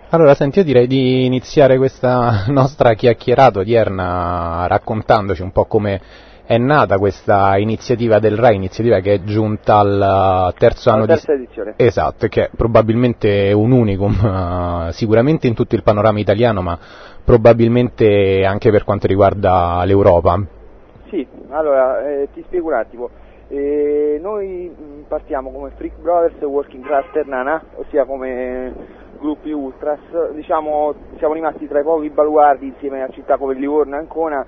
Allora, senti, io direi di iniziare questa nostra chiacchierata odierna raccontandoci un po' come è nata questa iniziativa del RAI, iniziativa che è giunta al terzo anno terza edizione. Esatto, che è probabilmente un unicum, sicuramente in tutto il panorama italiano, ma probabilmente anche per quanto riguarda l'Europa. Sì, allora ti spiego un attimo. Noi partiamo come Freak Brothers Working Class Ternana, ossia come gruppi ultras, diciamo siamo rimasti tra i pochi baluardi insieme a città come Livorno e Ancona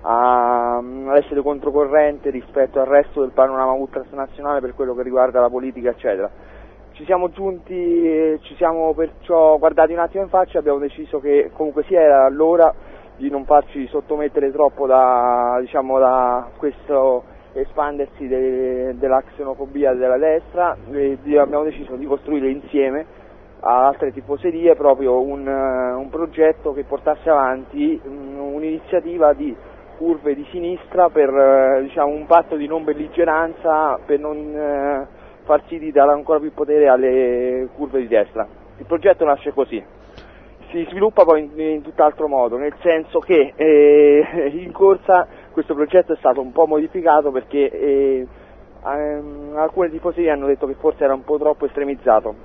ad essere controcorrente rispetto al resto del panorama ultras nazionale per quello che riguarda la politica eccetera. Ci siamo giunti, ci siamo perciò guardati un attimo in faccia e abbiamo deciso che comunque sia era l'ora di non farci sottomettere troppo da questo espandersi della xenofobia della destra e abbiamo deciso di costruire insieme a altre tifoserie proprio un progetto che portasse avanti un'iniziativa di curve di sinistra per un patto di non belligeranza per non far sì di dare ancora più potere alle curve di destra. Il progetto nasce così. Si sviluppa poi in tutt'altro modo, nel senso che in corsa questo progetto è stato un po' modificato perché alcune tifoserie hanno detto che forse era un po' troppo estremizzato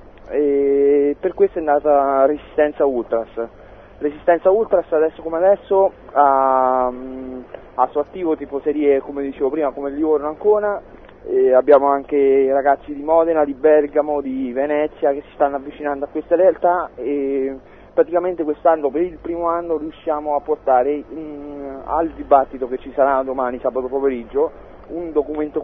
e per questo è nata Resistenza Ultras. Resistenza Ultras adesso come adesso ha suo attivo tifoserie come dicevo prima come Livorno Ancona, abbiamo anche ragazzi di Modena, di Bergamo, di Venezia che si stanno avvicinando a questa realtà e praticamente quest'anno per il primo anno riusciamo a portare al dibattito che ci sarà domani sabato pomeriggio un documento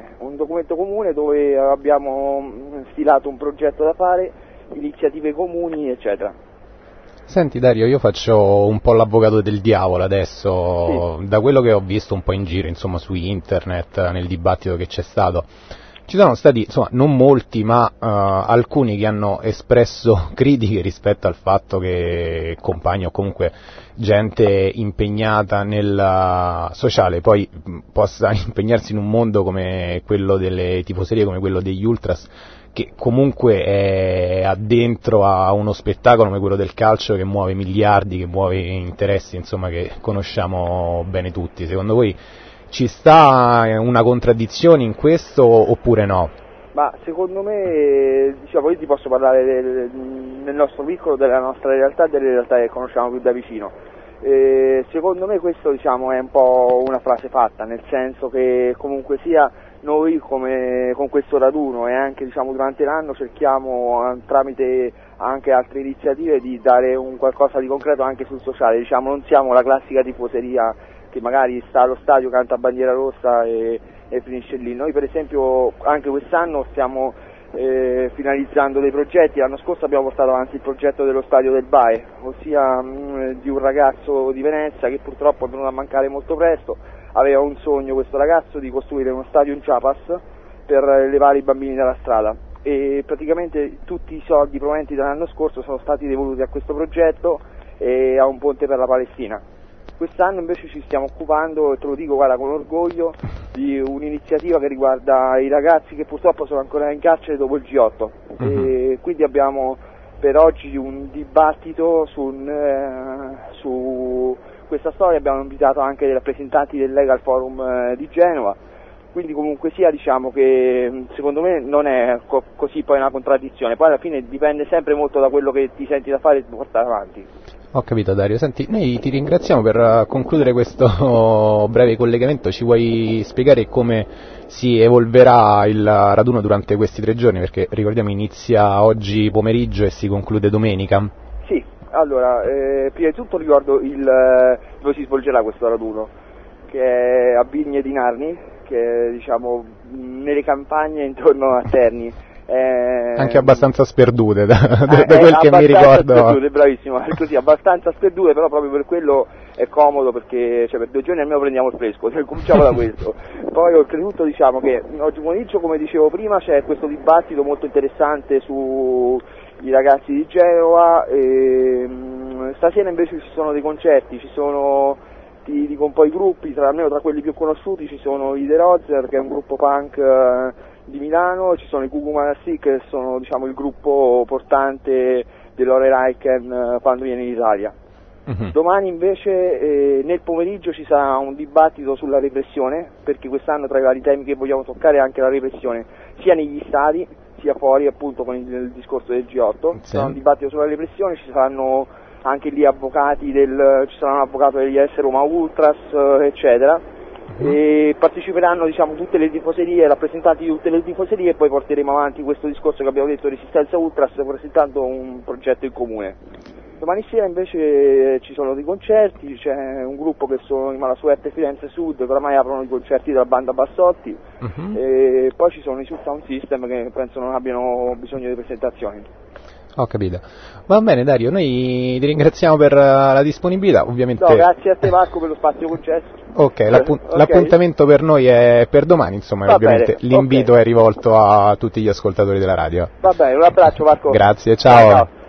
comune dove abbiamo stilato un progetto da fare, iniziative comuni eccetera. Senti Dario, io faccio un po' l'avvocato del diavolo adesso, sì. Da quello che ho visto un po' in giro, insomma, su internet, nel dibattito che c'è stato, ci sono stati, insomma, non molti, ma alcuni che hanno espresso critiche rispetto al fatto che compagni o comunque gente impegnata nel sociale poi possa impegnarsi in un mondo come quello delle tifoserie, come quello degli ultras, che comunque è addentro a uno spettacolo come quello del calcio che muove miliardi, che muove interessi, insomma, che conosciamo bene tutti. Secondo voi ci sta una contraddizione in questo oppure no? Ma secondo me, diciamo, io ti posso parlare del nostro piccolo, della nostra realtà, delle realtà che conosciamo più da vicino. Secondo me questo, diciamo, è un po' una frase fatta, nel senso che comunque sia noi con questo raduno e anche, diciamo, durante l'anno cerchiamo tramite anche altre iniziative di dare un qualcosa di concreto anche sul sociale, diciamo, non siamo la classica tifoseria che magari sta allo stadio, canta bandiera rossa e finisce lì. Noi per esempio anche quest'anno stiamo finalizzando dei progetti. L'anno scorso abbiamo portato avanti il progetto dello stadio del BAE, ossia di un ragazzo di Venezia che purtroppo è venuto a mancare molto presto. Aveva un sogno questo ragazzo di costruire uno stadio in Chiapas per levare i bambini dalla strada e praticamente tutti i soldi provenienti dall'anno scorso sono stati devoluti a questo progetto e a un ponte per la Palestina. Quest'anno invece ci stiamo occupando, e te lo dico guarda con orgoglio, di un'iniziativa che riguarda i ragazzi che purtroppo sono ancora in carcere dopo il G8 e quindi abbiamo per oggi un dibattito su questa storia, abbiamo invitato anche dei rappresentanti del Legal Forum di Genova, quindi comunque sia diciamo che secondo me non è così poi una contraddizione, poi alla fine dipende sempre molto da quello che ti senti da fare e portare avanti. Ho capito Dario, senti, noi ti ringraziamo per concludere questo breve collegamento, ci vuoi spiegare come si evolverà il raduno durante questi 3 giorni, perché ricordiamo inizia oggi pomeriggio e si conclude domenica? Sì, allora, prima di tutto ricordo dove si svolgerà questo raduno, che è a Vigne di Narni, che è diciamo nelle campagne intorno a Terni. Anche abbastanza sperdute da quel che mi ricordo. Sperdute, bravissimo, così abbastanza sperdute, però proprio per quello è comodo perché per 2 giorni almeno prendiamo il fresco, cominciamo da questo. Poi oltretutto diciamo che oggi pomeriggio, come dicevo prima, c'è questo dibattito molto interessante sui ragazzi di Genova e stasera invece ci sono dei concerti, ci sono, ti dico un po' i gruppi, almeno tra quelli più conosciuti ci sono i The Rozer, che è un gruppo punk di Milano, ci sono i Gugu Manassi che sono diciamo il gruppo portante dell'Ore Reichen quando viene in Italia. Domani invece nel pomeriggio ci sarà un dibattito sulla repressione, perché quest'anno tra i vari temi che vogliamo toccare è anche la repressione, sia negli stadi sia fuori, appunto con il discorso del G8. Sì. Sarà un dibattito sulla repressione, ci saranno anche lì avvocati ci sarà un avvocato degli AS Roma Ultras, eccetera. E parteciperanno, diciamo, tutte le tifoserie, rappresentanti di tutte le tifoserie, e poi porteremo avanti questo discorso che abbiamo detto, Resistenza Ultras, presentando un progetto in comune. Domani sera invece ci sono dei concerti, c'è un gruppo che sono i Malasuerte Firenze Sud, che oramai aprono i concerti della banda Bassotti, e poi ci sono i Sound System che penso non abbiano bisogno di presentazioni. Ho capito. Va bene Dario, noi ti ringraziamo per la disponibilità, ovviamente. No, grazie a te Marco per lo spazio concesso. Ok, l'appuntamento per noi è per domani, insomma, va ovviamente bene. l'invito è rivolto a tutti gli ascoltatori della radio. Va bene, un abbraccio Marco. Grazie, ciao.